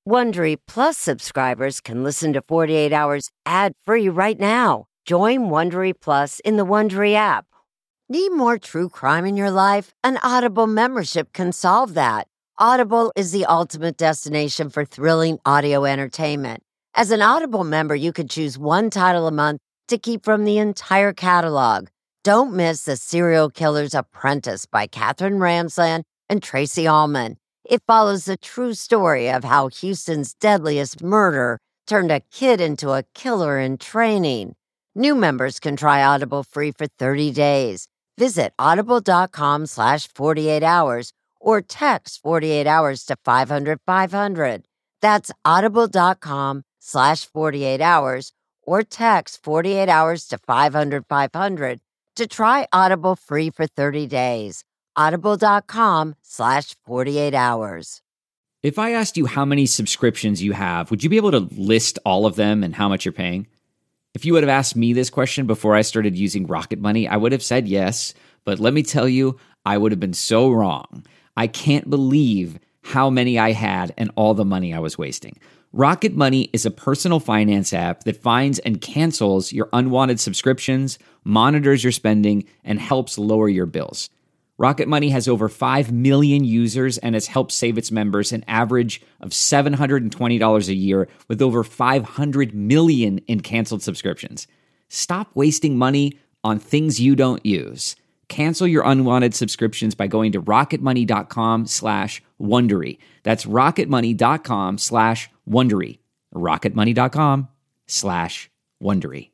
Wondery Plus subscribers can listen to 48 Hours ad-free right now. Join Wondery Plus in the Wondery app. Need more true crime in your life? An Audible membership can solve that. Audible is the ultimate destination for thrilling audio entertainment. As an Audible member, you can choose one title a month to keep from the entire catalog. Don't miss The Serial Killer's Apprentice by Katherine Ramsland and Tracy Ullman. It follows the true story of how Houston's deadliest murder turned a kid into a killer in training. New members can try Audible free for 30 days. Visit audible.com/48 hours or text 48 hours to 500-500. That's audible.com/48 hours or text 48 hours to 500-500 to try Audible free for 30 days. Audible.com/48 hours. If I asked you how many subscriptions you have, would you be able to list all of them and how much you're paying? If you would have asked me this question before I started using Rocket Money, I would have said yes, but let me tell you, I would have been so wrong. I can't believe how many I had and all the money I was wasting. Rocket Money is a personal finance app that finds and cancels your unwanted subscriptions, monitors your spending, and helps lower your bills. Rocket Money has over 5 million users and has helped save its members an average of $720 a year with over 500 million in canceled subscriptions. Stop wasting money on things you don't use. Cancel your unwanted subscriptions by going to rocketmoney.com/Wondery. That's rocketmoney.com/Wondery. rocketmoney.com/Wondery.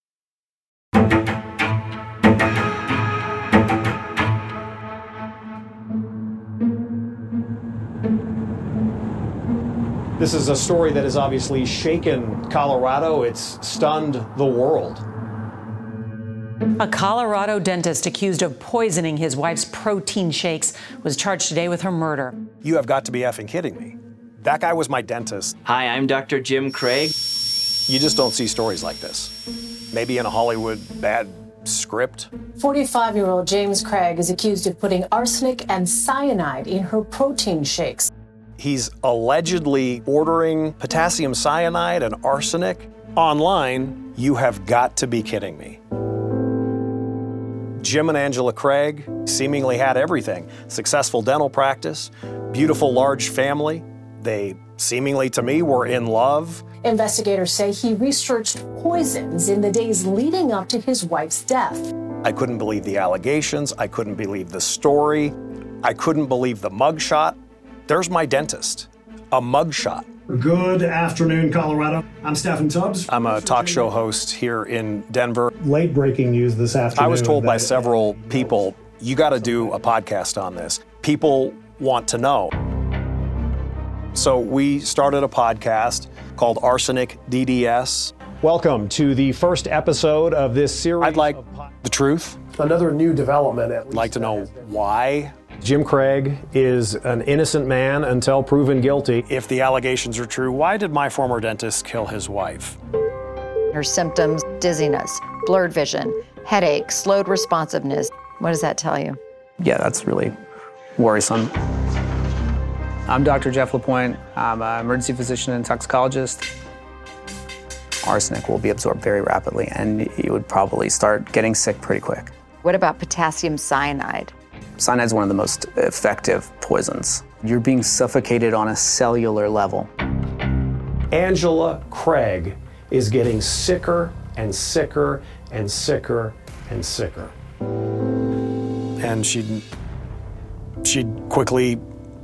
This is a story that has obviously shaken Colorado. It's stunned the world. A Colorado dentist accused of poisoning his wife's protein shakes was charged today with her murder. You have got to be effing kidding me. That guy was my dentist. Hi, I'm Dr. Jim Craig. You just don't see stories like this. Maybe in a Hollywood bad script. 45-year-old James Craig is accused of putting arsenic and cyanide in her protein shakes. He's allegedly ordering potassium cyanide and arsenic online. You have got to be kidding me. Jim and Angela Craig seemingly had everything. Successful dental practice, beautiful large family. They seemingly, to me, were in love. Investigators say he researched poisons in the days leading up to his wife's death. I couldn't believe the allegations. I couldn't believe the story. I couldn't believe the mugshot. There's my dentist, a mugshot. Good afternoon, Colorado. I'm Stephen Tubbs. I'm a talk show host here in Denver. Late breaking news this afternoon. I was told by several people, you got to do a podcast on this. People want to know. So we started a podcast called Arsenic DDS. Welcome to the first episode of this series. I'd like the truth. Another new development. I'd like to know why. Jim Craig is an innocent man until proven guilty. If the allegations are true, why did my former dentist kill his wife? Her symptoms: dizziness, blurred vision, headache, slowed responsiveness. What does that tell you? Yeah, that's really worrisome. I'm Dr. Jeff LaPointe. I'm an emergency physician and toxicologist. Arsenic will be absorbed very rapidly, and you would probably start getting sick pretty quick. What about potassium cyanide? Cyanide is one of the most effective poisons. You're being suffocated on a cellular level. Angela Craig is getting sicker and sicker and sicker and sicker. And she'd quickly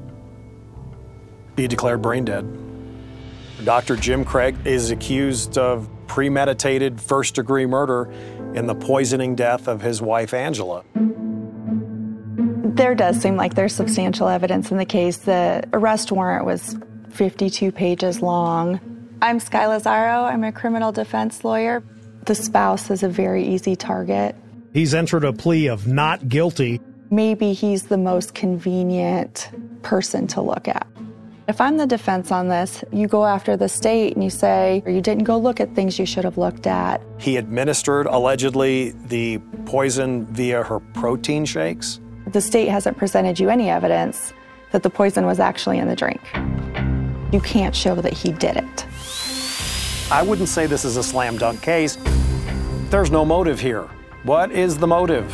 be declared brain dead. Dr. Jim Craig is accused of premeditated first-degree murder in the poisoning death of his wife, Angela. There does seem like there's substantial evidence in the case. The arrest warrant was 52 pages long. I'm Sky Lazaro. I'm a criminal defense lawyer. The spouse is a very easy target. He's entered a plea of not guilty. Maybe he's the most convenient person to look at. If I'm the defense on this, you go after the state and you say, you didn't go look at things you should have looked at. He administered, allegedly, the poison via her protein shakes. The state hasn't presented you any evidence that the poison was actually in the drink. You can't show that he did it. I wouldn't say this is a slam dunk case. There's no motive here. What is the motive?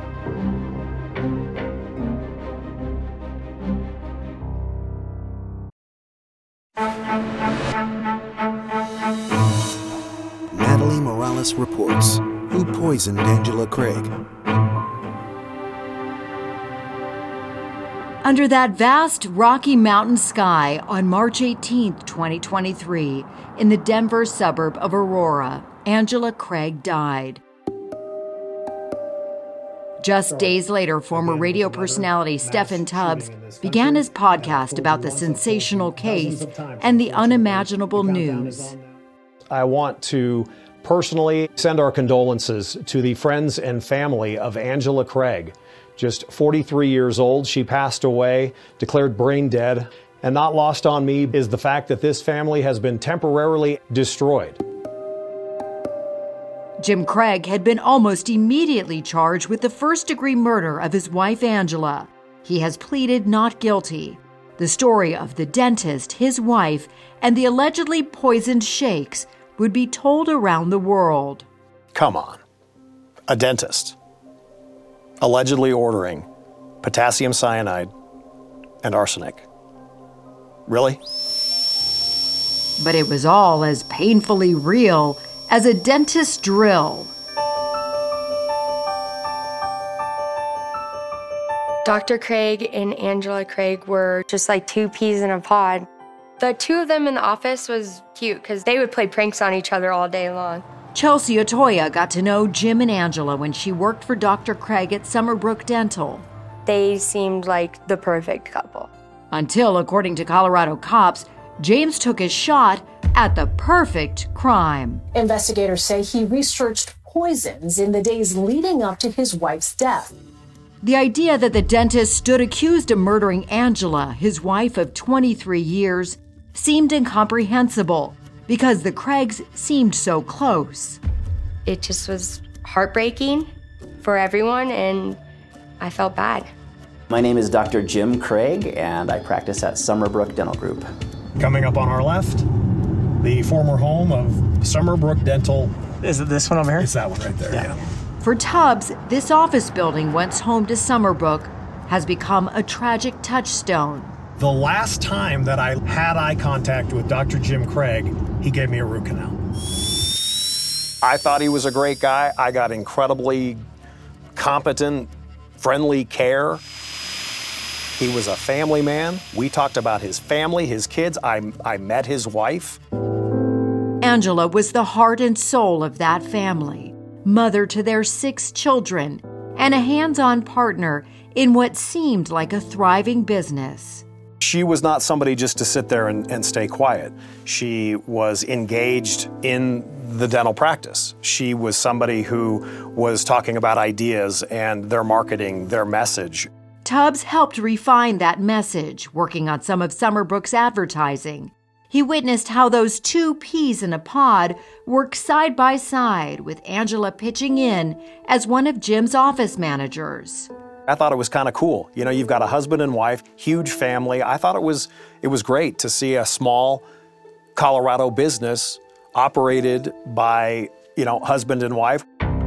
Natalie Morales reports who poisoned Angela Craig. Under that vast Rocky Mountain sky on March 18, 2023, in the Denver suburb of Aurora, Angela Craig died. Just days later, former radio personality Stephen Tubbs began his podcast about the sensational case and the unimaginable news. I want to personally send our condolences to the friends and family of Angela Craig. Just 43 years old, she passed away, declared brain dead. And not lost on me is the fact that this family has been temporarily destroyed. Jim Craig had been almost immediately charged with the first-degree murder of his wife, Angela. He has pleaded not guilty. The story of the dentist, his wife, and the allegedly poisoned shakes would be told around the world. Come on. A dentist allegedly ordering potassium cyanide and arsenic. Really? But it was all as painfully real as a dentist's drill. Dr. Craig and Angela Craig were just like two peas in a pod. The two of them in the office was cute because they would play pranks on each other all day long. Chelsea Otoya got to know Jim and Angela when she worked for Dr. Craig at Summerbrook Dental. They seemed like the perfect couple. Until, according to Colorado cops, James took his shot at the perfect crime. Investigators say he researched poisons in the days leading up to his wife's death. The idea that the dentist stood accused of murdering Angela, his wife of 23 years, seemed incomprehensible because the Craigs seemed so close. It just was heartbreaking for everyone, and I felt bad. My name is Dr. Jim Craig, and I practice at Summerbrook Dental Group. Coming up on our left, the former home of Summerbrook Dental. Is it this one over here? It's that one right there, yeah. For Tubbs, this office building, once home to Summerbrook, has become a tragic touchstone. The last time that I had eye contact with Dr. Jim Craig, he gave me a root canal. I thought he was a great guy. I got incredibly competent, friendly care. He was a family man. We talked about his family, his kids. I met his wife. Angela was the heart and soul of that family, mother to their 6 children, and a hands-on partner in what seemed like a thriving business. She was not somebody just to sit there and stay quiet. She was engaged in the dental practice. She was somebody who was talking about ideas and their marketing, their message. Tubbs helped refine that message, working on some of Summerbrook's advertising. He witnessed how those two peas in a pod worked side by side, with Angela pitching in as one of Jim's office managers. I thought it was kind of cool. You know, you've got a husband and wife, huge family. I thought it was great to see a small Colorado business operated by, husband and wife.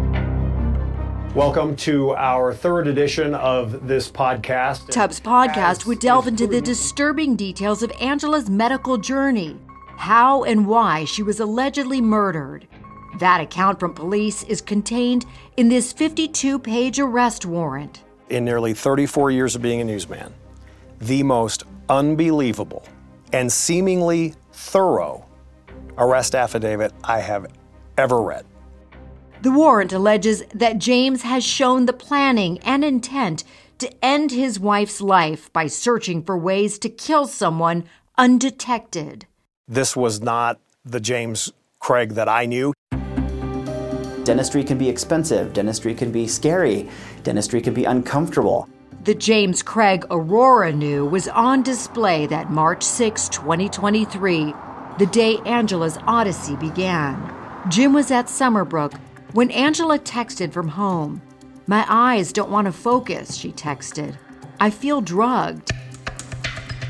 Welcome to our third edition of this podcast. Tubbs' podcast would delve into the disturbing details of Angela's medical journey, how and why she was allegedly murdered. That account from police is contained in this 52-page arrest warrant. In nearly 34 years of being a newsman, the most unbelievable and seemingly thorough arrest affidavit I have ever read. The warrant alleges that James has shown the planning and intent to end his wife's life by searching for ways to kill someone undetected. This was not the James Craig that I knew. Dentistry can be expensive, dentistry can be scary, dentistry can be uncomfortable. The James Craig Aurora knew was on display that March 6, 2023, the day Angela's odyssey began. Jim was at Summerbrook when Angela texted from home. "My eyes don't want to focus," she texted. "I feel drugged."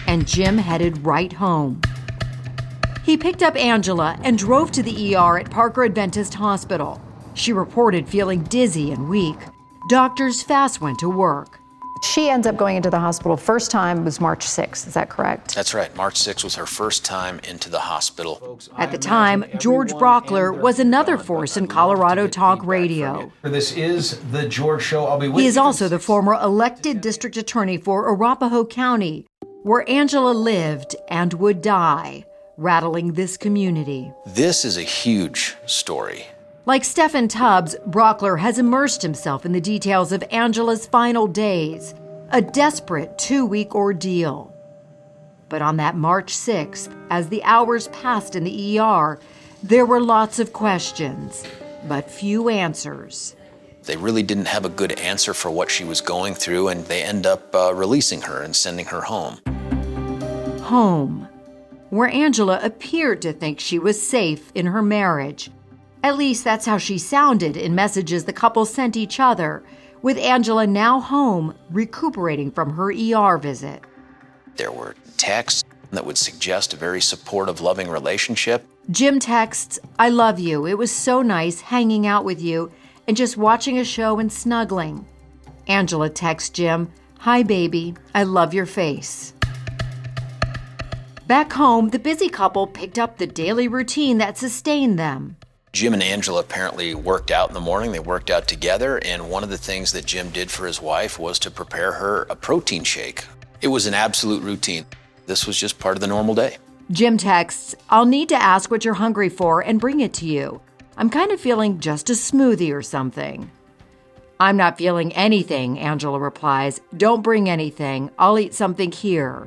and Jim headed right home. He picked up Angela and drove to the ER at Parker Adventist Hospital. She reported feeling dizzy and weak. Doctors fast went to work. She ends up going into the hospital. First time was March 6th, is that correct? That's right. March 6th was her first time into the hospital. At the time, George Brockler was another force in Colorado talk radio. This is The George Show. I'll be with you. He is also the former elected district attorney for Arapahoe County, where Angela lived and would die, rattling this community. This is a huge story. Like Stephen Tubbs, Brockler has immersed himself in the details of Angela's final days, a desperate 2-week ordeal. But on that March 6th, as the hours passed in the ER, there were lots of questions, but few answers. They really didn't have a good answer for what she was going through, and they end up releasing her and sending her home. Home, where Angela appeared to think she was safe in her marriage. At least that's how she sounded in messages the couple sent each other, with Angela now home, recuperating from her ER visit. There were texts that would suggest a very supportive, loving relationship. Jim texts, "I love you. It was so nice hanging out with you and just watching a show and snuggling." Angela texts Jim, "Hi, baby. I love your face." Back home, the busy couple picked up the daily routine that sustained them. Jim and Angela apparently worked out in the morning. They worked out together, and one of the things that Jim did for his wife was to prepare her a protein shake. It was an absolute routine. This was just part of the normal day. Jim texts, "I'll need to ask what you're hungry for and bring it to you. I'm kind of feeling just a smoothie or something." "I'm not feeling anything," Angela replies. "Don't bring anything. I'll eat something here."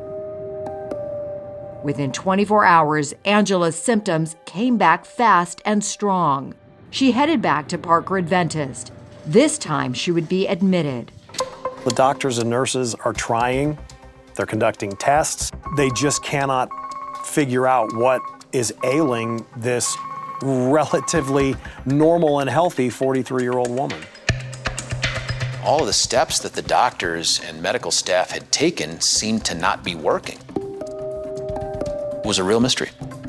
Within 24 hours, Angela's symptoms came back fast and strong. She headed back to Parker Adventist. This time, she would be admitted. The doctors and nurses are trying. They're conducting tests. They just cannot figure out what is ailing this relatively normal and healthy 43-year-old woman. All of the steps that the doctors and medical staff had taken seemed to not be working. It was a real mystery.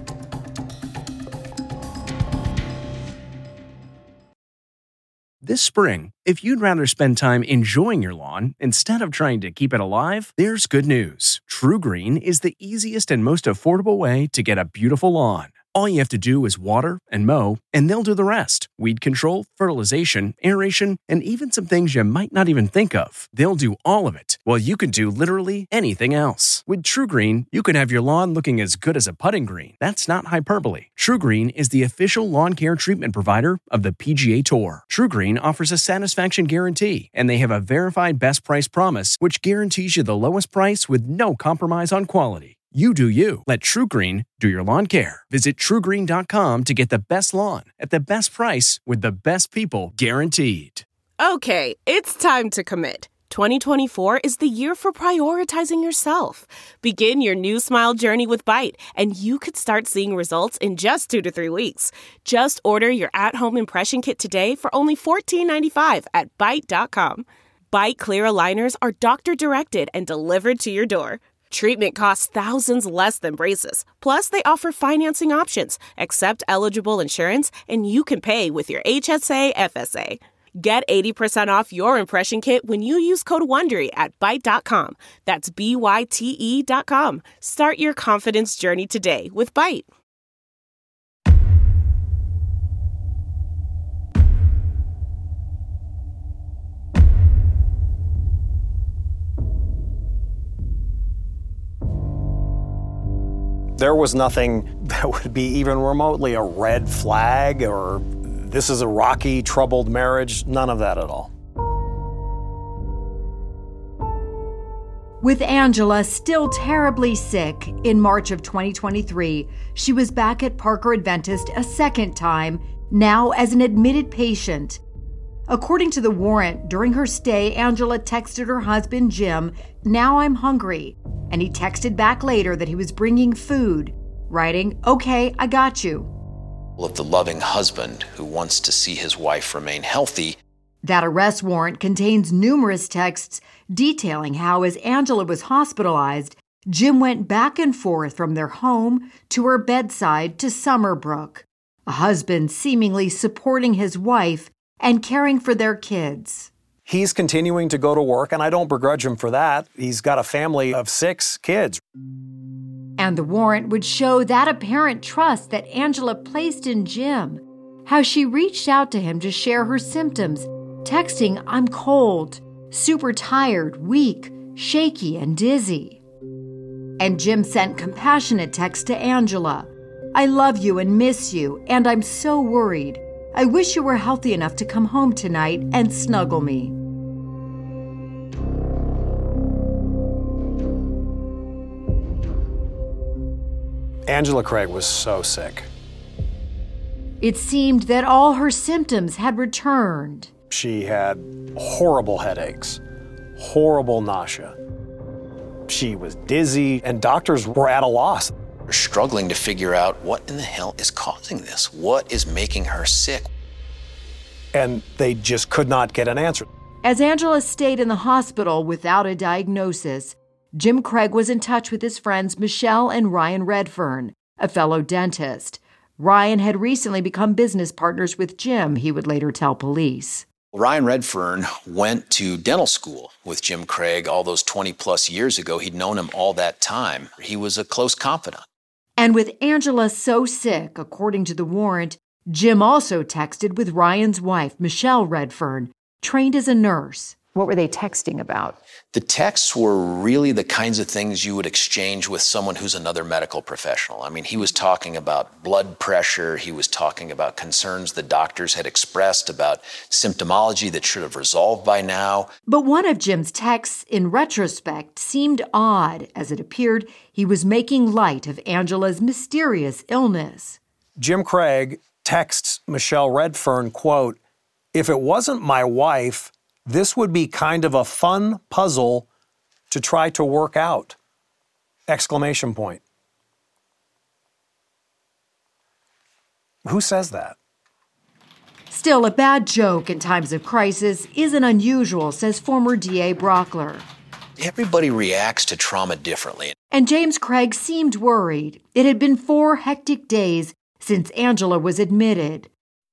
This spring, if you'd rather spend time enjoying your lawn instead of trying to keep it alive, there's good news. TruGreen is the easiest and most affordable way to get a beautiful lawn. All you have to do is water and mow, and they'll do the rest. Weed control, fertilization, aeration, and even some things you might not even think of. They'll do all of it, while you can do literally anything else. With TruGreen, you can have your lawn looking as good as a putting green. That's not hyperbole. TruGreen is the official lawn care treatment provider of the PGA Tour. TruGreen offers a satisfaction guarantee, and they have a verified best price promise, which guarantees you the lowest price with no compromise on quality. You do you. Let TruGreen do your lawn care. Visit TruGreen.com to get the best lawn at the best price with the best people guaranteed. Okay, it's time to commit. 2024 is the year for prioritizing yourself. Begin your new smile journey with Byte, and you could start seeing results in just 2 to 3 weeks. Just order your at-home impression kit today for only $14.95 at Byte.com. Byte Clear aligners are doctor-directed and delivered to your door. Treatment costs thousands less than braces. Plus, they offer financing options, accept eligible insurance, and you can pay with your HSA FSA. Get 80% off your impression kit when you use code WONDERY at Byte.com. That's BYTE.com. Start your confidence journey today with Byte. There was nothing that would be even remotely a red flag or this is a rocky, troubled marriage. None of that at all. With Angela still terribly sick, in March of 2023, she was back at Parker Adventist a second time, now as an admitted patient. According to the warrant, during her stay, Angela texted her husband, Jim, "Now I'm hungry," and he texted back later that he was bringing food, writing, "Okay, I got you." Of the loving husband who wants to see his wife remain healthy. That arrest warrant contains numerous texts detailing how, as Angela was hospitalized, Jim went back and forth from their home to her bedside to Summerbrook, a husband seemingly supporting his wife and caring for their kids. He's continuing to go to work, and I don't begrudge him for that. He's got a family of 6 kids. And the warrant would show that apparent trust that Angela placed in Jim, how she reached out to him to share her symptoms, texting, "I'm cold, super tired, weak, shaky, and dizzy." And Jim sent compassionate texts to Angela. "I love you and miss you, and I'm so worried. I wish you were healthy enough to come home tonight and snuggle me." Angela Craig was so sick. It seemed that all her symptoms had returned. She had horrible headaches, horrible nausea. She was dizzy, and doctors were at a loss. They're struggling to figure out what in the hell is causing this. What is making her sick? And they just could not get an answer. As Angela stayed in the hospital without a diagnosis, Jim Craig was in touch with his friends Michelle and Ryan Redfern, a fellow dentist. Ryan had recently become business partners with Jim, he would later tell police. Ryan Redfern went to dental school with Jim Craig all those 20-plus years ago. He'd known him all that time. He was a close confidant. And with Angela so sick, according to the warrant, Jim also texted with Ryan's wife, Michelle Redfern, trained as a nurse. What were they texting about? The texts were really the kinds of things you would exchange with someone who's another medical professional. I mean, he was talking about blood pressure. He was talking about concerns the doctors had expressed about symptomology that should have resolved by now. But one of Jim's texts, in retrospect, seemed odd, as it appeared he was making light of Angela's mysterious illness. Jim Craig texts Michelle Redfern, quote, "If it wasn't my wife, this would be kind of a fun puzzle to try to work out!" Exclamation point. Who says that? Still, a bad joke in times of crisis isn't unusual, says former DA Brockler. Everybody reacts to trauma differently. And James Craig seemed worried. It had been 4 hectic days since Angela was admitted.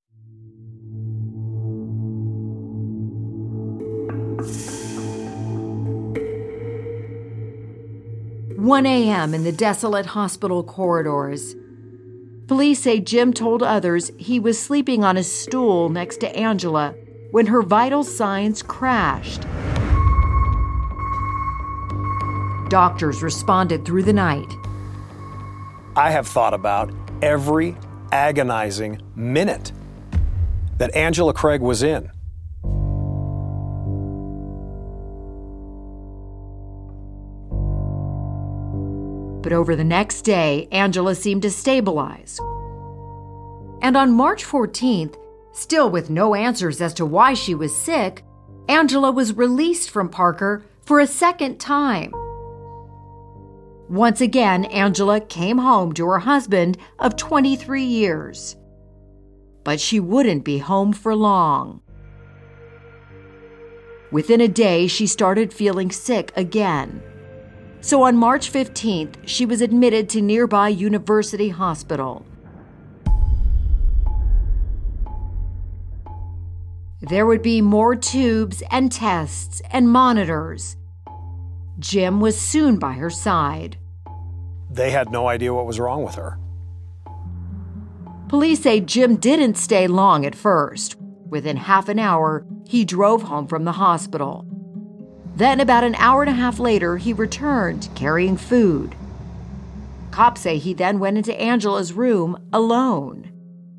1 a.m. in the desolate hospital corridors. Police say Jim told others he was sleeping on a stool next to Angela when her vital signs crashed. Doctors responded through the night. I have thought about every agonizing minute that Angela Craig was in. But over the next day, Angela seemed to stabilize. And on March 14th, still with no answers as to why she was sick, Angela was released from Parker for a second time. Once again, Angela came home to her husband of 23 years. But she wouldn't be home for long. Within a day, she started feeling sick again. So on March 15th, she was admitted to nearby University Hospital. There would be more tubes and tests and monitors. Jim was soon by her side. They had no idea what was wrong with her. Police say Jim didn't stay long at first. Within half an hour, he drove home from the hospital. Then, about an hour and a half later, he returned, carrying food. Cops say he then went into Angela's room alone.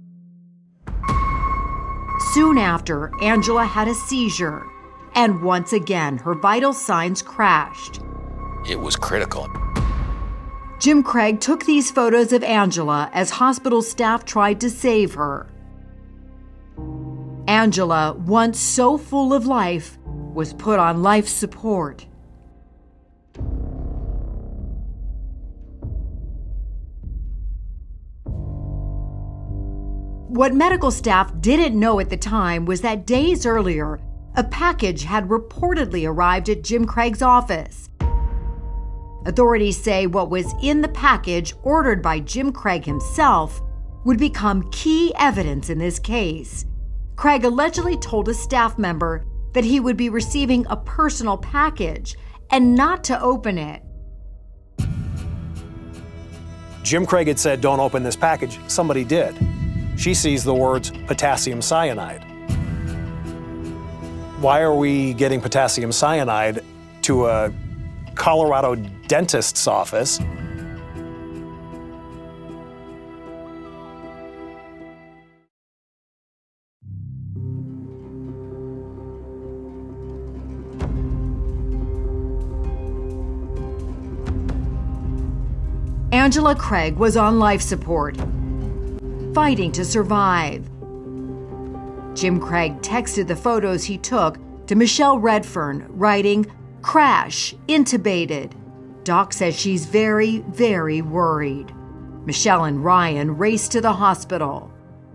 Soon after, Angela had a seizure, and once again, her vital signs crashed. It was critical. Jim Craig took these photos of Angela as hospital staff tried to save her. Angela, once so full of life, was put on life support. What medical staff didn't know at the time was that days earlier, a package had reportedly arrived at Jim Craig's office. Authorities say what was in the package ordered by Jim Craig himself would become key evidence in this case. Craig allegedly told a staff member that he would be receiving a personal package and not to open it. Jim Craig had said, "Don't open this package." Somebody did. She sees the words potassium cyanide. Why are we getting potassium cyanide to a Colorado dentist's office? Angela Craig was on life support, fighting to survive. Jim Craig texted the photos he took to Michelle Redfern, writing, "Crash, intubated." Doc says she's very, very worried. Michelle and Ryan raced to the hospital.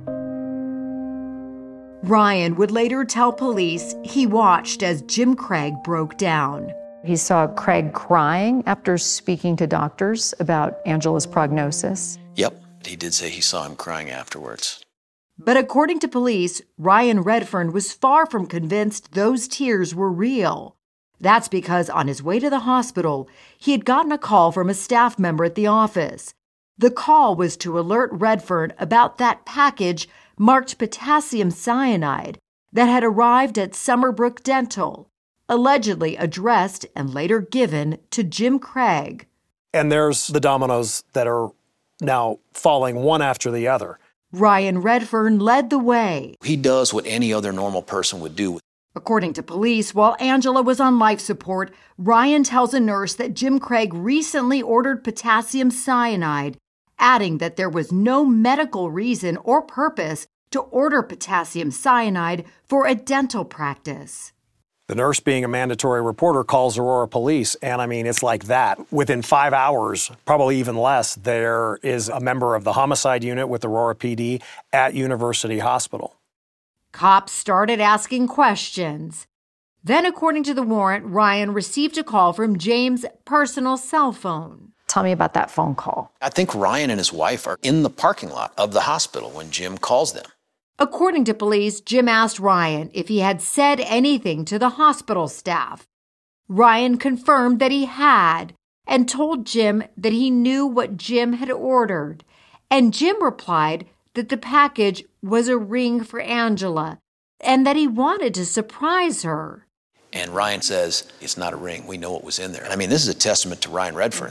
Ryan would later tell police he watched as Jim Craig broke down. He saw Craig crying after speaking to doctors about Angela's prognosis. Yep, he did say he saw him crying afterwards. But according to police, Ryan Redfern was far from convinced those tears were real. That's because on his way to the hospital, he had gotten a call from a staff member at the office. The call was to alert Redfern about that package marked potassium cyanide that had arrived at Summerbrook Dental, allegedly addressed and later given to Jim Craig. And there's the dominoes that are now falling one after the other. Ryan Redfern led the way. He does what any other normal person would do. According to police, while Angela was on life support, Ryan tells a nurse that Jim Craig recently ordered potassium cyanide, adding that there was no medical reason or purpose to order potassium cyanide for a dental practice. The nurse, being a mandatory reporter, calls Aurora police, and I mean, it's like that. Within 5 hours, probably even less, there is a member of the homicide unit with Aurora PD at University Hospital. Cops started asking questions. Then, according to the warrant, Ryan received a call from James' personal cell phone. Tell me about that phone call. I think Ryan and his wife are in the parking lot of the hospital when Jim calls them. According to police, Jim asked Ryan if he had said anything to the hospital staff. Ryan confirmed that he had and told Jim that he knew what Jim had ordered. And Jim replied that the package was a ring for Angela and that he wanted to surprise her. And Ryan says, "It's not a ring. We know what was in there." I mean, this is a testament to Ryan Redfern.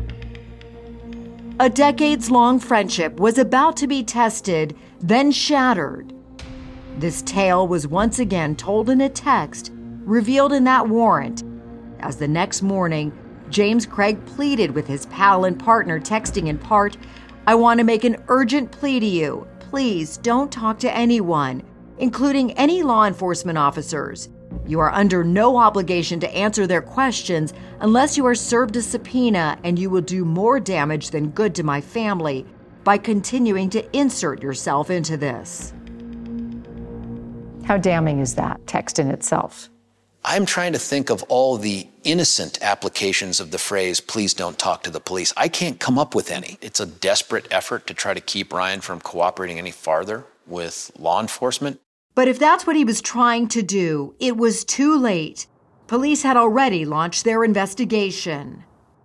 A decades-long friendship was about to be tested, then shattered. This tale was once again told in a text revealed in that warrant, as the next morning, James Craig pleaded with his pal and partner, texting in part, "I want to make an urgent plea to you. Please don't talk to anyone, including any law enforcement officers. You are under no obligation to answer their questions unless you are served a subpoena, and you will do more damage than good to my family by continuing to insert yourself into this." How damning is that text in itself? I'm trying to think of all the innocent applications of the phrase, "please don't talk to the police." I can't come up with any. It's a desperate effort to try to keep Ryan from cooperating any farther with law enforcement. But if that's what he was trying to do, it was too late. Police had already launched their investigation.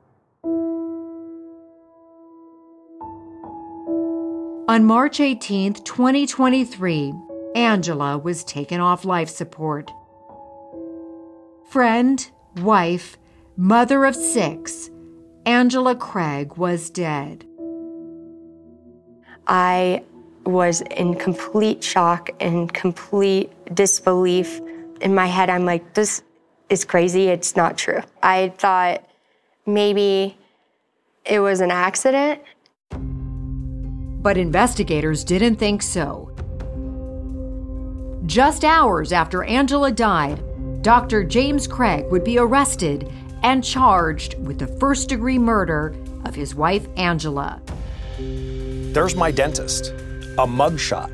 On March 18, 2023, Angela was taken off life support. Friend, wife, mother of 6, Angela Craig was dead. I was in complete shock and complete disbelief. In my head, I'm like, this is crazy. It's not true. I thought maybe it was an accident. But investigators didn't think so. Just hours after Angela died, Dr. James Craig would be arrested and charged with the first-degree murder of his wife, Angela. There's my dentist. A mugshot.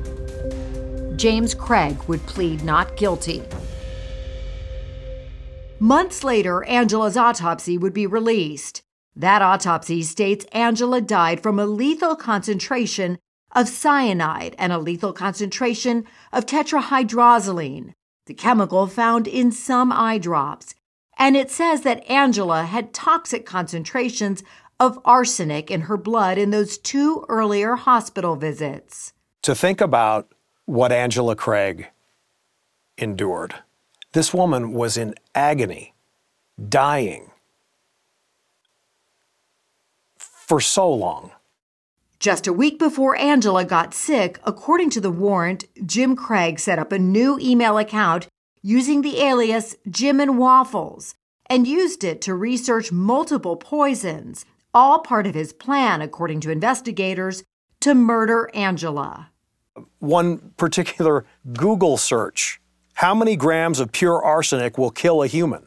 James Craig would plead not guilty. Months later, Angela's autopsy would be released. That autopsy states Angela died from a lethal concentration of cyanide and a lethal concentration of tetrahydrozoline, the chemical found in some eye drops. And it says that Angela had toxic concentrations of arsenic in her blood in those 2 earlier hospital visits. To think about what Angela Craig endured. This woman was in agony, dying for so long. Just a week before Angela got sick, according to the warrant, Jim Craig set up a new email account using the alias Jim and Waffles and used it to research multiple poisons, all part of his plan, according to investigators, to murder Angela. One particular Google search: how many grams of pure arsenic will kill a human?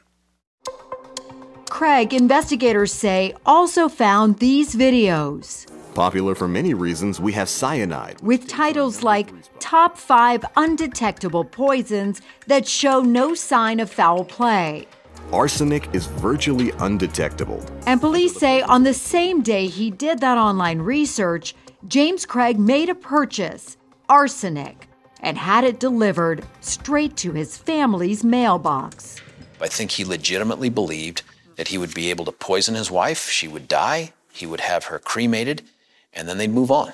Craig, investigators say, also found these videos. Popular for many reasons, we have cyanide, with titles like Top 5 Undetectable Poisons That Show No Sign of Foul Play. Arsenic is virtually undetectable. And police say on the same day he did that online research, James Craig made a purchase, arsenic, and had it delivered straight to his family's mailbox. I think he legitimately believed that he would be able to poison his wife, she would die, he would have her cremated, and then they'd move on.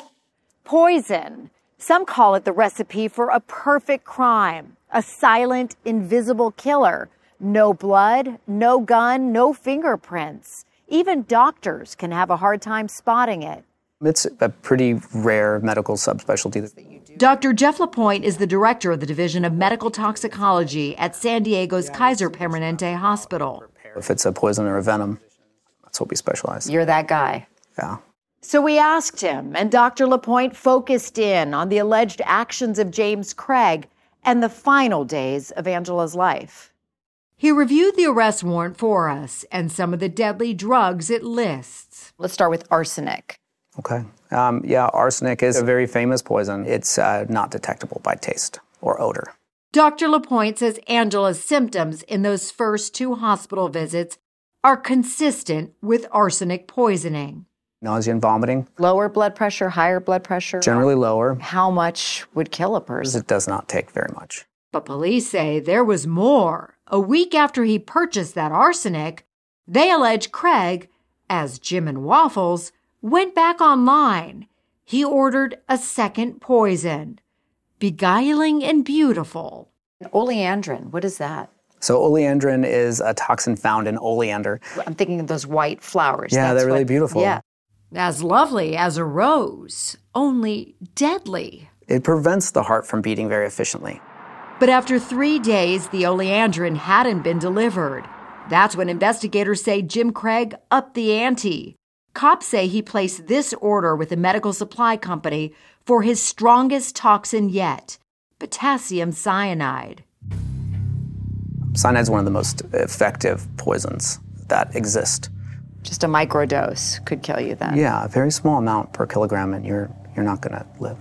Poison. Some call it the recipe for a perfect crime, a silent, invisible killer. No blood, no gun, no fingerprints. Even doctors can have a hard time spotting it. It's a pretty rare medical subspecialty. Dr. Jeff Lapointe is the director of the Division of Medical Toxicology at San Diego's Kaiser Permanente Hospital. If it's a poison or a venom, that's what we specialize. You're that guy. Yeah. So we asked him, and Dr. Lapointe focused in on the alleged actions of James Craig and the final days of Angela's life. He reviewed the arrest warrant for us and some of the deadly drugs it lists. Let's start with arsenic. Okay. Arsenic is a very famous poison. It's not detectable by taste or odor. Dr. Lapointe says Angela's symptoms in those first 2 hospital visits are consistent with arsenic poisoning. Nausea and vomiting. Lower blood pressure, higher blood pressure? Generally lower. How much would kill a person? It does not take very much. But police say there was more. A week after he purchased that arsenic, they allege Craig, as Jim and Waffles, went back online. He ordered a second poison, beguiling and beautiful. Oleandrin, what is that? So oleandrin is a toxin found in oleander. I'm thinking of those white flowers. Yeah, they're really beautiful. Yeah. As lovely as a rose, only deadly. It prevents the heart from beating very efficiently. But after 3 days, the oleandrin hadn't been delivered. That's when investigators say Jim Craig upped the ante. Cops say he placed this order with a medical supply company for his strongest toxin yet, potassium cyanide. Cyanide is one of the most effective poisons that exist. Just a microdose could kill you then. Yeah, a very small amount per kilogram and you're not going to live.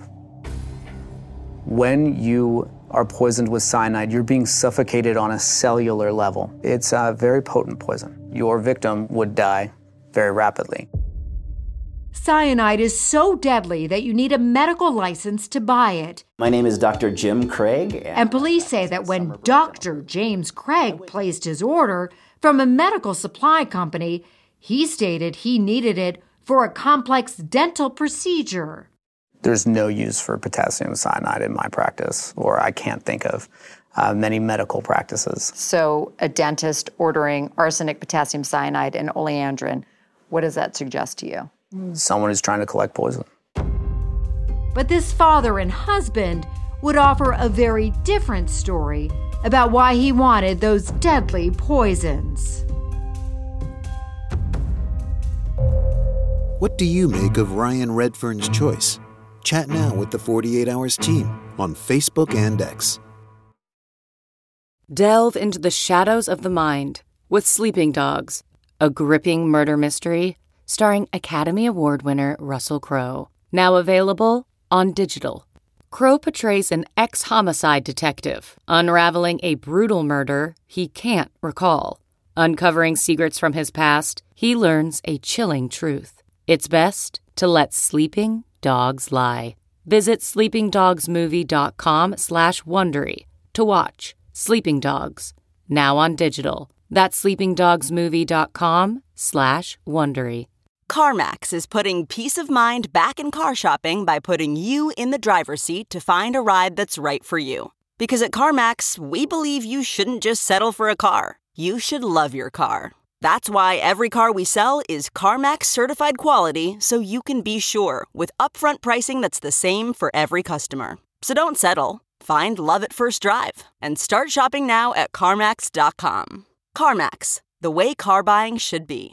When you are poisoned with cyanide, you're being suffocated on a cellular level. It's a very potent poison. Your victim would die very rapidly. Cyanide is so deadly that you need a medical license to buy it. My name is Dr. Jim Craig. And police say that when Dr. James Craig placed his order from a medical supply company, he stated he needed it for a complex dental procedure. There's no use for potassium cyanide in my practice, or I can't think of many medical practices. So a dentist ordering arsenic, potassium cyanide, and oleandrin, what does that suggest to you? Someone who's trying to collect poison. But this father and husband would offer a very different story about why he wanted those deadly poisons. What do you make of Ryan Redfern's choice? Chat now with the 48 Hours team on Facebook and X. Delve into the shadows of the mind with Sleeping Dogs, a gripping murder mystery starring Academy Award winner Russell Crowe. Now available on digital. Crowe portrays an ex-homicide detective unraveling a brutal murder he can't recall. Uncovering secrets from his past, he learns a chilling truth. It's best to let sleeping dogs lie. Visit sleepingdogsmovie.com/Wondery to watch Sleeping Dogs, now on digital. That's sleepingdogsmovie.com/Wondery. CarMax is putting peace of mind back in car shopping by putting you in the driver's seat to find a ride that's right for you. Because at CarMax, we believe you shouldn't just settle for a car. You should love your car. That's why every car we sell is CarMax certified quality, so you can be sure with upfront pricing that's the same for every customer. So don't settle. Find love at first drive and start shopping now at CarMax.com. CarMax, the way car buying should be.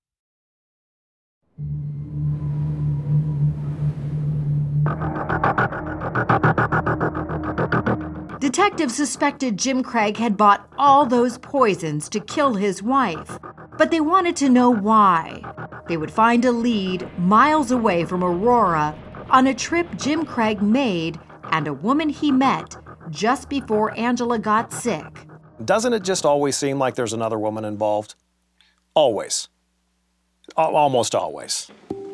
Detectives suspected Jim Craig had bought all those poisons to kill his wife, but they wanted to know why. They would find a lead miles away from Aurora on a trip Jim Craig made and a woman he met just before Angela got sick. Doesn't it just always seem like there's another woman involved? Always. Almost always.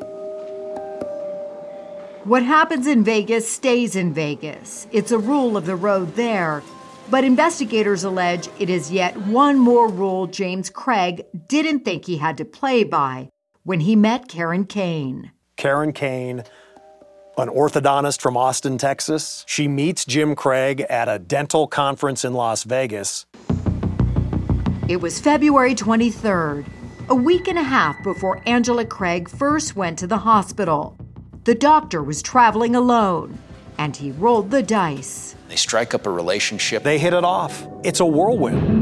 What happens in Vegas stays in Vegas. It's a rule of the road there. But investigators allege it is yet one more rule James Craig didn't think he had to play by when he met Karen Kane. Karen Kane, an orthodontist from Austin, Texas. She meets Jim Craig at a dental conference in Las Vegas. It was February 23rd, a week and a half before Angela Craig first went to the hospital. The doctor was traveling alone, and he rolled the dice. They strike up a relationship. They hit it off. It's a whirlwind.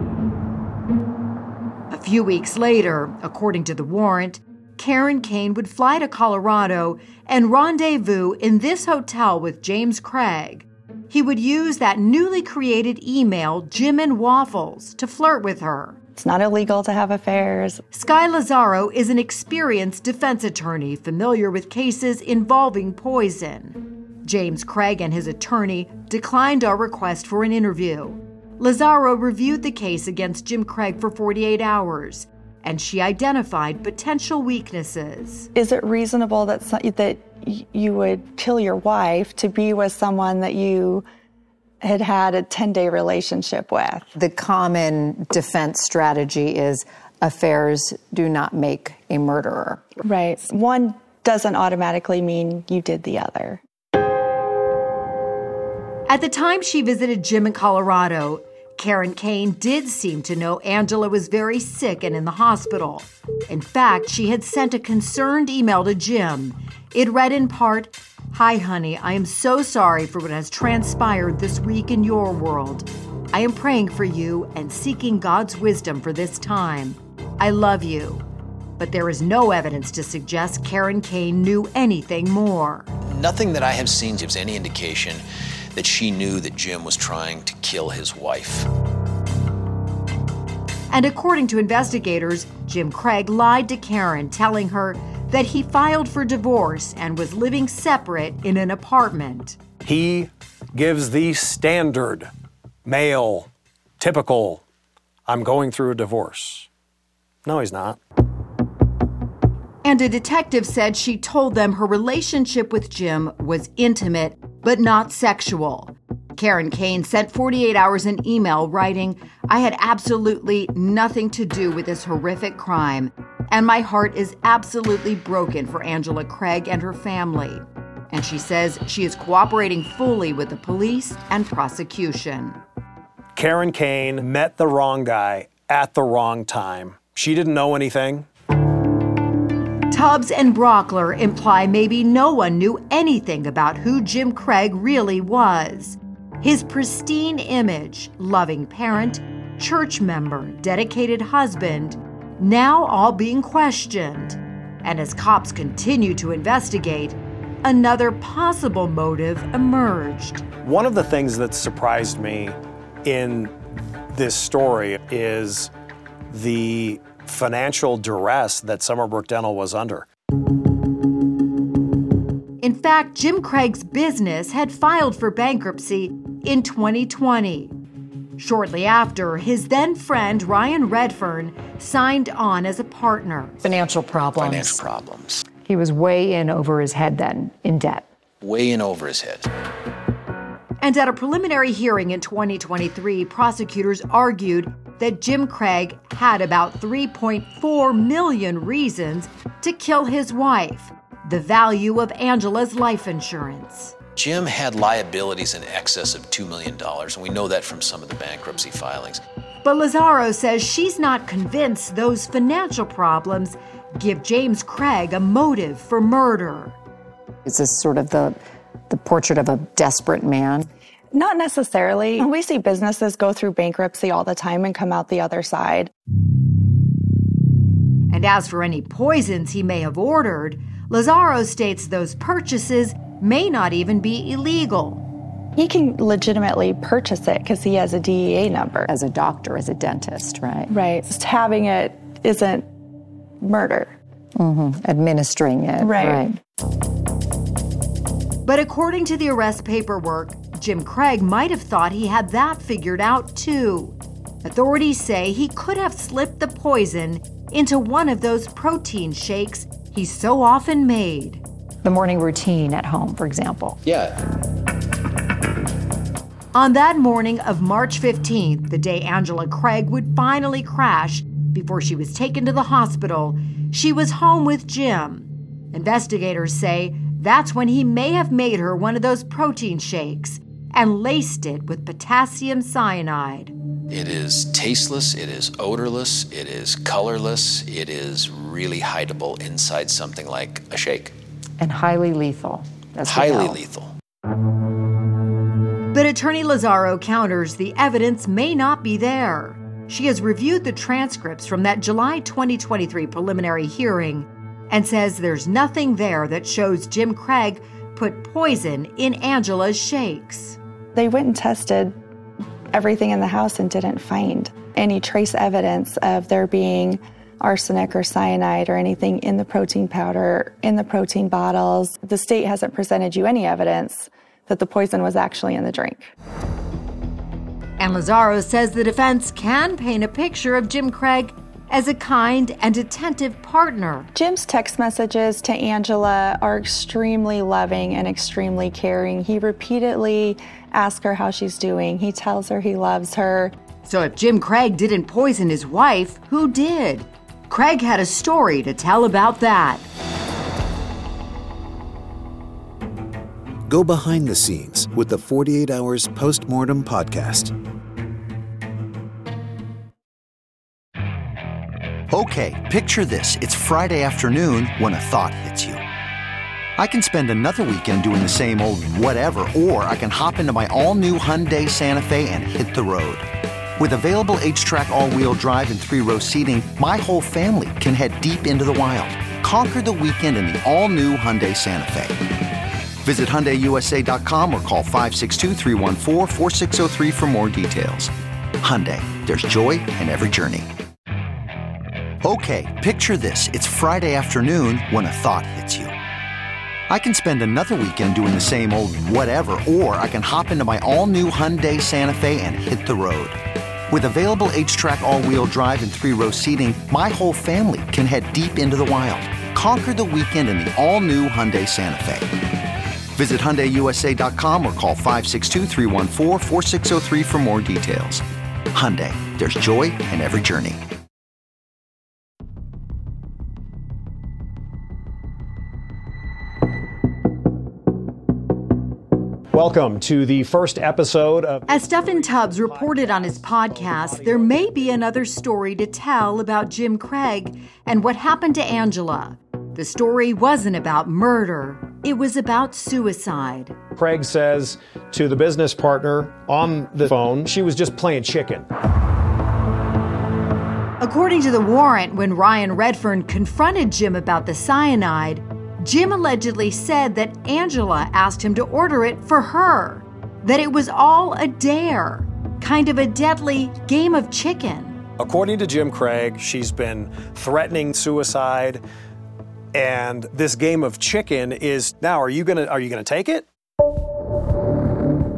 A few weeks later, according to the warrant, Karen Kane would fly to Colorado and rendezvous in this hotel with James Craig. He would use that newly created email, Jim and Waffles, to flirt with her. It's not illegal to have affairs. Sky Lazaro is an experienced defense attorney familiar with cases involving poison. James Craig and his attorney declined our request for an interview. Lazaro reviewed the case against Jim Craig for 48 hours, and she identified potential weaknesses. Is it reasonable that you would kill your wife to be with someone that you had a 10-day relationship with? The common defense strategy is affairs do not make a murderer. Right. One doesn't automatically mean you did the other. At the time she visited Jim in Colorado, Karen Kane did seem to know Angela was very sick and in the hospital. In fact, she had sent a concerned email to Jim. It read in part, "Hi, honey, I am so sorry for what has transpired this week in your world. I am praying for you and seeking God's wisdom for this time. I love you." But there is no evidence to suggest Karen Kane knew anything more. Nothing that I have seen gives any indication that she knew that Jim was trying to kill his wife. And according to investigators, Jim Craig lied to Karen, telling her that he filed for divorce and was living separate in an apartment. He gives the standard, male, typical, "I'm going through a divorce." No, he's not. And a detective said she told them her relationship with Jim was intimate, but not sexual. Karen Kane sent 48 hours an email writing, "I had absolutely nothing to do with this horrific crime, and my heart is absolutely broken for Angela Craig and her family." And she says she is cooperating fully with the police and prosecution. Karen Kane met the wrong guy at the wrong time. She didn't know anything. Tubbs and Brockler imply maybe no one knew anything about who Jim Craig really was. His pristine image, loving parent, church member, dedicated husband, now all being questioned. And as cops continue to investigate, another possible motive emerged. One of the things that surprised me in this story is the financial duress that Summerbrook Dental was under. In fact, Jim Craig's business had filed for bankruptcy in 2020. Shortly after, his then friend Ryan Redfern signed on as a partner. Financial problems. Financial problems. He was way in over his head then, in debt. Way in over his head. And at a preliminary hearing in 2023, prosecutors argued that Jim Craig had about 3.4 million reasons to kill his wife, the value of Angela's life insurance. Jim had liabilities in excess of $2 million, and we know that from some of the bankruptcy filings. But Lazzaro says she's not convinced those financial problems give James Craig a motive for murder. Is this sort of the portrait of a desperate man? Not necessarily. We see businesses go through bankruptcy all the time and come out the other side. And as for any poisons he may have ordered, Lazzaro states those purchases may not even be illegal. He can legitimately purchase it because he has a DEA number. As a doctor, as a dentist, right? Right. Just having it isn't murder. Administering it. Right. But according to the arrest paperwork, Jim Craig might have thought he had that figured out too. Authorities say he could have slipped the poison into one of those protein shakes he so often made. The morning routine at home, for example. Yeah. On that morning of March 15th, the day Angela Craig would finally crash before she was taken to the hospital, she was home with Jim. Investigators say that's when he may have made her one of those protein shakes and laced it with potassium cyanide. It is tasteless, it is odorless, it is colorless, it is really hideable inside something like a shake. And highly lethal. Highly lethal. But Attorney Lazzaro counters the evidence may not be there. She has reviewed the transcripts from that July 2023 preliminary hearing and says there's nothing there that shows Jim Craig put poison in Angela's shakes. They went and tested everything in the house and didn't find any trace evidence of there being arsenic or cyanide or anything in the protein powder, in the protein bottles. The state hasn't presented you any evidence that the poison was actually in the drink. And Lazzaro says the defense can paint a picture of Jim Craig as a kind and attentive partner. Jim's text messages to Angela are extremely loving and extremely caring. He repeatedly asks her how she's doing. He tells her he loves her. So if Jim Craig didn't poison his wife, who did? Craig had a story to tell about that. Go behind the scenes with the 48 Hours Postmortem Podcast. Okay, picture this. It's Friday afternoon when a thought hits you. I can spend another weekend doing the same old whatever, or I can hop into my all-new Hyundai Santa Fe and hit the road. With available H-Track all-wheel drive and 3-row seating, my whole family can head deep into the wild. Conquer the weekend in the all-new Hyundai Santa Fe. Visit HyundaiUSA.com or call 562-314-4603 for more details. Hyundai, there's joy in every journey. Okay, picture this. It's Friday afternoon when a thought hits you. I can spend another weekend doing the same old whatever, or I can hop into my all-new Hyundai Santa Fe and hit the road. With available H-Track all-wheel drive and 3-row seating, my whole family can head deep into the wild. Conquer the weekend in the all-new Hyundai Santa Fe. Visit HyundaiUSA.com or call 562-314-4603 for more details. Hyundai, there's joy in every journey. Welcome to the first episode of... As Stephen Tubbs reported on his podcast, there may be another story to tell about Jim Craig and what happened to Angela. The story wasn't about murder. It was about suicide. Craig says to the business partner on the phone, she was just playing chicken. According to the warrant, when Ryan Redfern confronted Jim about the cyanide, Jim allegedly said that Angela asked him to order it for her, that it was all a dare, kind of a deadly game of chicken. According to Jim Craig, she's been threatening suicide, and this game of chicken is now, are you gonna take it?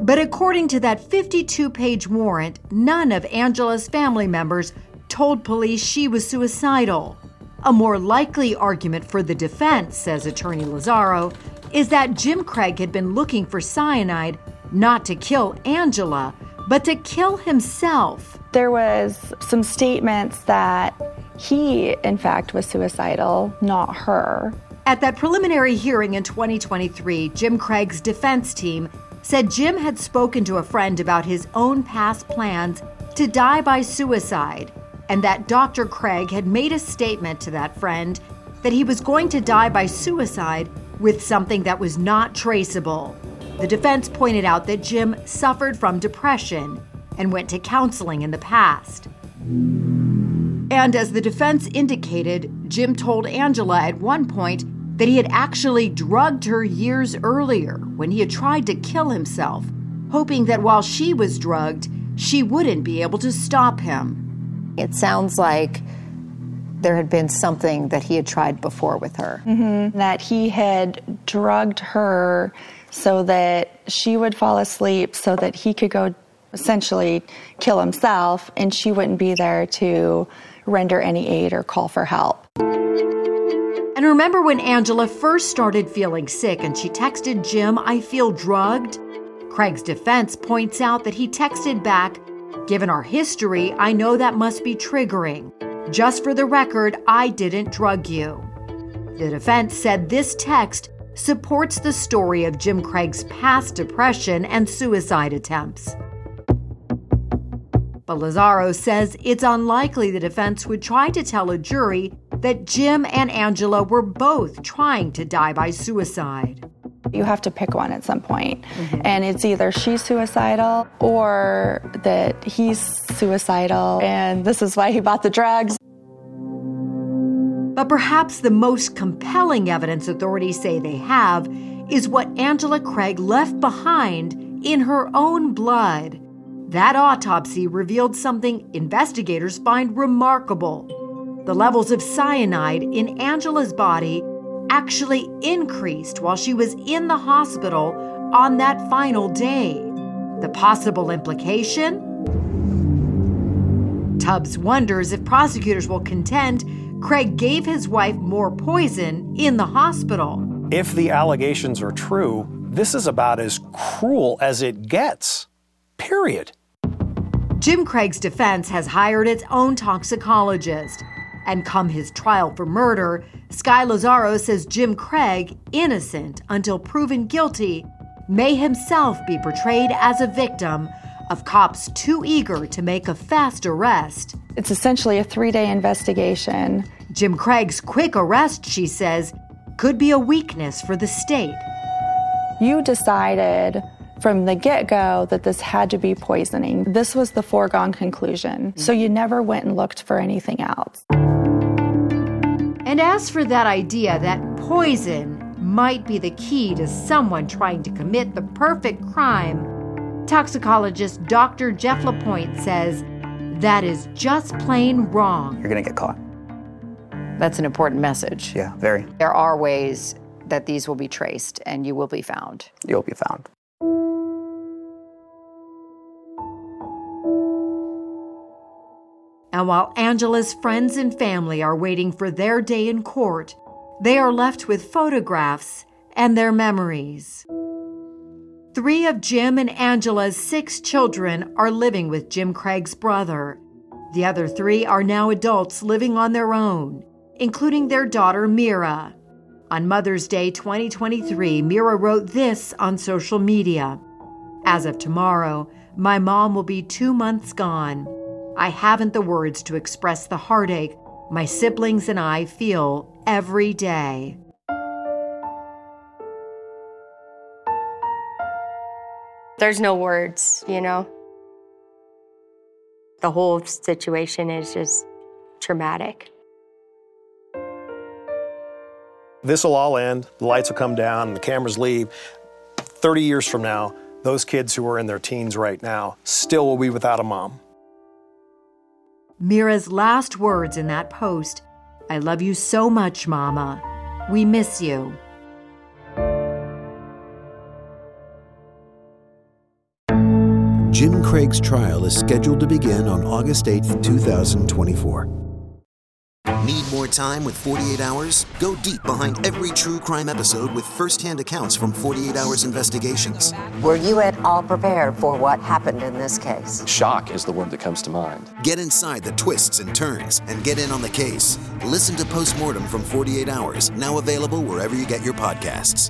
But according to that 52-page warrant, none of Angela's family members told police she was suicidal. A more likely argument for the defense, says Attorney Lazzaro, is that Jim Craig had been looking for cyanide not to kill Angela, but to kill himself. There was some statements that he, in fact, was suicidal, not her. At that preliminary hearing in 2023, Jim Craig's defense team said Jim had spoken to a friend about his own past plans to die by suicide, and that Dr. Craig had made a statement to that friend that he was going to die by suicide with something that was not traceable. The defense pointed out that Jim suffered from depression and went to counseling in the past. And as the defense indicated, Jim told Angela at one point that he had actually drugged her years earlier when he had tried to kill himself, hoping that while she was drugged, she wouldn't be able to stop him. It sounds like there had been something that he had tried before with her. Mm-hmm. That he had drugged her so that she would fall asleep so that he could go essentially kill himself and she wouldn't be there to render any aid or call for help. And remember when Angela first started feeling sick and she texted Jim, "I feel drugged"? Craig's defense points out that he texted back, "Given our history, I know that must be triggering. Just for the record, I didn't drug you." The defense said this text supports the story of Jim Craig's past depression and suicide attempts. But Lazzaro says it's unlikely the defense would try to tell a jury that Jim and Angela were both trying to die by suicide. You have to pick one at some point. And it's either she's suicidal or that he's suicidal and this is why he bought the drugs. But perhaps the most compelling evidence authorities say they have is what Angela Craig left behind in her own blood. That autopsy revealed something investigators find remarkable. The levels of cyanide in Angela's body actually increased while she was in the hospital on that final day. The possible implication? Tubbs wonders if prosecutors will contend Craig gave his wife more poison in the hospital. If the allegations are true, this is about as cruel as it gets. Period. Jim Craig's defense has hired its own toxicologist. And come his trial for murder, Sky Lazzaro says Jim Craig, innocent until proven guilty, may himself be portrayed as a victim of cops too eager to make a fast arrest. It's essentially a 3-day investigation. Jim Craig's quick arrest, she says, could be a weakness for the state. You decided from the get-go that this had to be poisoning. This was the foregone conclusion. So you never went and looked for anything else. And as for that idea that poison might be the key to someone trying to commit the perfect crime, toxicologist Dr. Jeff LaPointe says that is just plain wrong. You're going to get caught. That's an important message. Yeah, very. There are ways that these will be traced and you will be found. You'll be found. And while Angela's friends and family are waiting for their day in court, they are left with photographs and their memories. 3 of Jim and Angela's 6 children are living with Jim Craig's brother. The other 3 are now adults living on their own, including their daughter Mira. On Mother's Day 2023, Mira wrote this on social media. "As of tomorrow, my mom will be 2 months gone. I haven't the words to express the heartache my siblings and I feel every day." There's no words, you know? The whole situation is just traumatic. This will all end, the lights will come down, and the cameras leave. 30 years from now, those kids who are in their teens right now still will be without a mom. Mira's last words in that post, "I love you so much, Mama. We miss you." Jim Craig's trial is scheduled to begin on August 8, 2024. Need more time with 48 Hours? Go deep behind every true crime episode with first-hand accounts from 48 Hours Investigations. Were you at all prepared for what happened in this case? Shock is the word that comes to mind. Get inside the twists and turns and get in on the case. Listen to Postmortem from 48 Hours, now available wherever you get your podcasts.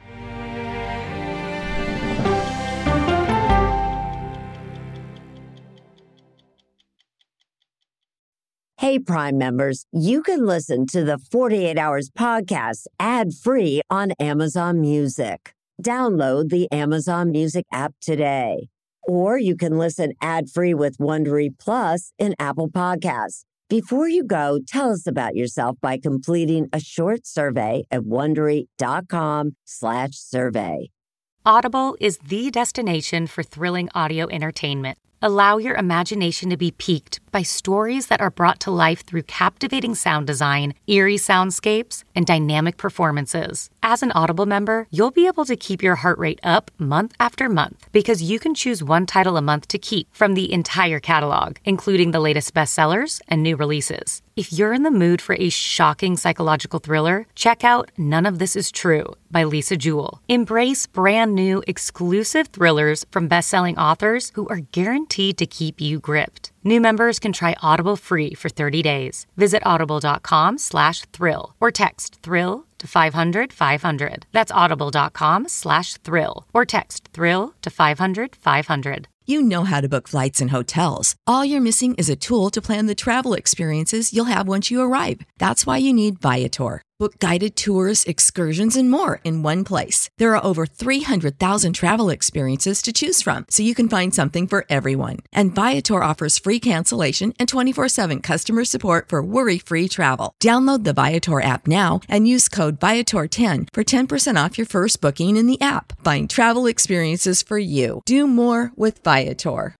Hey, Prime members, you can listen to the 48 Hours podcast ad-free on Amazon Music. Download the Amazon Music app today. Or you can listen ad-free with Wondery Plus in Apple Podcasts. Before you go, tell us about yourself by completing a short survey at Wondery.com/survey. Audible is the destination for thrilling audio entertainment. Allow your imagination to be piqued by stories that are brought to life through captivating sound design, eerie soundscapes, and dynamic performances. As an Audible member, you'll be able to keep your heart rate up month after month because you can choose one title a month to keep from the entire catalog, including the latest bestsellers and new releases. If you're in the mood for a shocking psychological thriller, check out None of This Is True by Lisa Jewell. Embrace brand new, exclusive thrillers from best-selling authors who are guaranteed to keep you gripped. New members can try Audible free for 30 days. Visit audible.com/thrill or text thrill to 500-500. That's audible.com/thrill or text thrill to 500-500. You know how to book flights and hotels. All you're missing is a tool to plan the travel experiences you'll have once you arrive. That's why you need Viator. Book guided tours, excursions, and more in one place. There are over 300,000 travel experiences to choose from, so you can find something for everyone. And Viator offers free cancellation and 24/7 customer support for worry-free travel. Download the Viator app now and use code Viator10 for 10% off your first booking in the app. Find travel experiences for you. Do more with Viator.